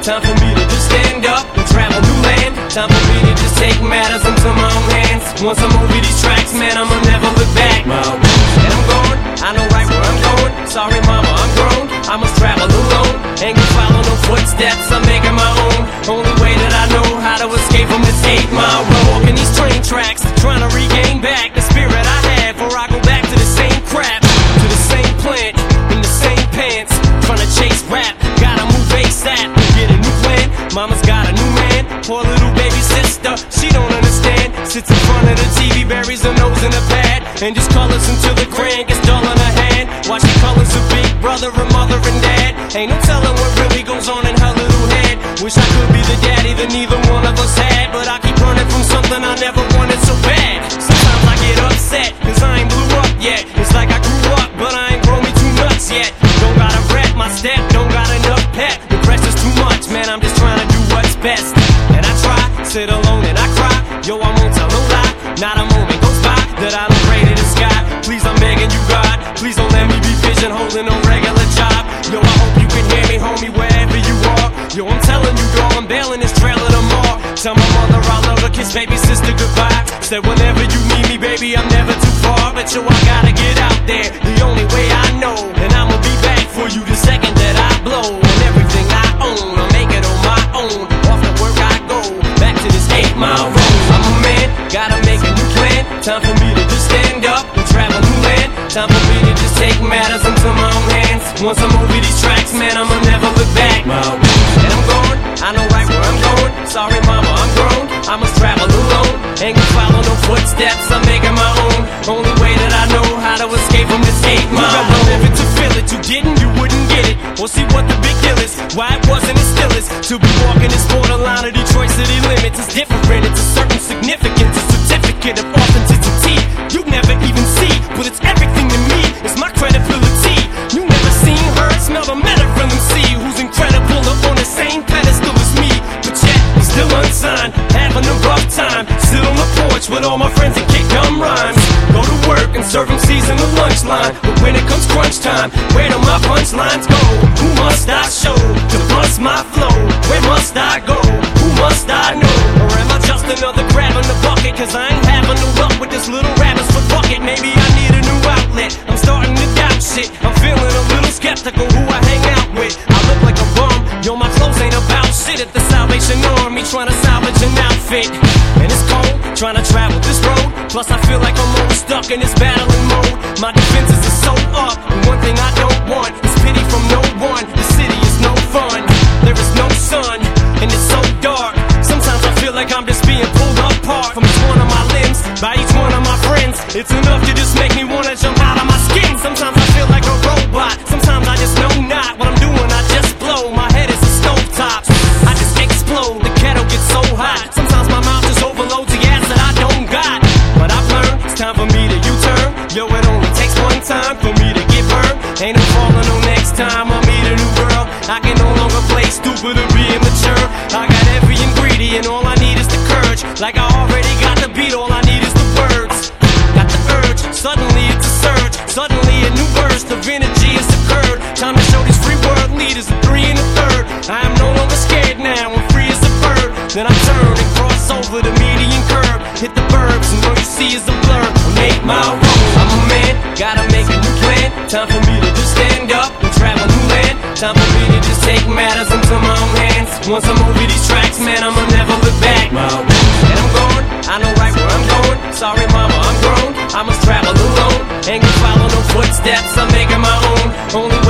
Time for me to just stand up and travel new land. Time for me to just take matters into my own hands. Once I'm over these tracks, man, I'ma never look back. And I'm gone, I know right where I'm going. Sorry mama, I'm grown, I must travel alone. Ain't gonna follow no footsteps, I'm making my own. Only way that I know how to escape from this 8-mile road. Walking these train tracks, trying to regain back the spirit I had, before I go back to the same crap, to the same plant, in the same pants, trying to chase rap. Gotta move ASAP, get a new plan. Mama's got a new man, poor little baby sister, she don't understand. Sits in front of the TV, buries her nose in a pad, and just colors until the crayon gets dull in her hand. While she colors her big brother, her mother and dad. Ain't no telling what really goes on in her little head. Wish I could be the daddy that neither one of us had, but I keep running from something I never wanted so bad. Sometimes I get upset, cause I ain't blew up yet. It's like I grew up, but I ain't grown me too nuts yet. Don't gotta rep my step, don't got enough pep. The pressure's too much, man, I'm just trying to do what's best. And I try, sit alone and I cry. Yo, I won't tell no lie, not a moment goes by that I don't pray to the sky. Please, I'm begging you, God, please don't let me be pigeonholed in no regular job. Yo, I hope you can hear me, homie, wherever you are. Yo, I'm telling you, dog, I'm bailing this trailer tomorrow. Tell my mother I love her, kiss baby sister goodbye. Said whenever you need me, baby, I'm never too far. But yo, I gotta get out there, the only way I know. And I'ma be back for you the second that I blow. And everything I own, I'll make it on my own. Off the work I go, back to this 8-mile road. I'm a man, gotta make a new plan. Time for me to just stand up and travel new land. Time for me to just take matters into my own hands. Once I'm over these tracks, man, I'ma never look back. And I'm gone, I know right where I'm going. Sorry mama, I'm grown, I must travel alone. Ain't gonna follow no footsteps, I'm making my own. Only way that I know how to escape from this 8-mile road. You live it to feel it, you didn't, you wouldn't get it. Or see what the big deal is, why it wasn't, it still is. To be walking this borderline of Detroit city limits is different, it's a certain significance, a certificate of authenticity. You never even see, but it's everything to me, it's my credibility. You never seen, heard, smelled, or met a real MC who's incredible or on the same pedestal as me. But yet, I'm still unsigned, having a rough time. Sit on the porch with all my friends and kick dumb rhymes. Go to work and serve MCs in the lunch line. But when it comes crunch time, where do my punchlines go? Who must I show to bust my flow? Where must I go? Who must I know? Or am I just another crab in the bucket? Cause I ain't having no luck with this little rabbit's foot bucket. Maybe I need a new outlet, I'm starting to doubt shit. I'm feeling a little skeptical who I hang out with. I look like a bum, yo, my clothes ain't about shit. At the Salvation Army trying to salvage an outfit. And it's cold, trying to travel this road. Plus I feel like I'm always stuck in this battling mode. My defenses are so up, and one thing I don't want is pity from no one. The city is no fun, there is no sun, and it's so dark. Sometimes I feel like I'm just being pulled apart from each one of my limbs, by each one of my friends. It's enough to just make me wanna jump out of my skin. Sometimes I feel like a robot, sometimes I just know not what I'm doing, I just blow. My head is a stovetop, I just explode, the kettle gets so hot. Sometimes my mouth just overloads the gas that I don't got. But I've learned, it's time for me to U-turn. Yo, it only takes one time for me to get burned. Ain't no falling no next time I meet a new girl. I can no longer play stupid or be immature. I got every ingredient, all I need is the courage. Like I already got the beat, all I need is the words. Got the urge, suddenly it's a surge. Suddenly a new burst of energy has occurred. Time to show these free world leaders a 3 and a 3rd. I am no longer scared now, I'm free as a bird. Then I turn and cross over the median curve. Hit the burbs and all you see is a blur. On 8-mile road, I'm a man, gotta make a new plan. Time for me to just stand up and travel new land. Time for me to just take matters into my own hands. Once I'm over these tracks, man, I'ma never look back. And I'm gone, I know right where I'm going. Sorry mama, I'm grown, I must travel alone. Ain't gonna follow no footsteps, I'm making my own. Only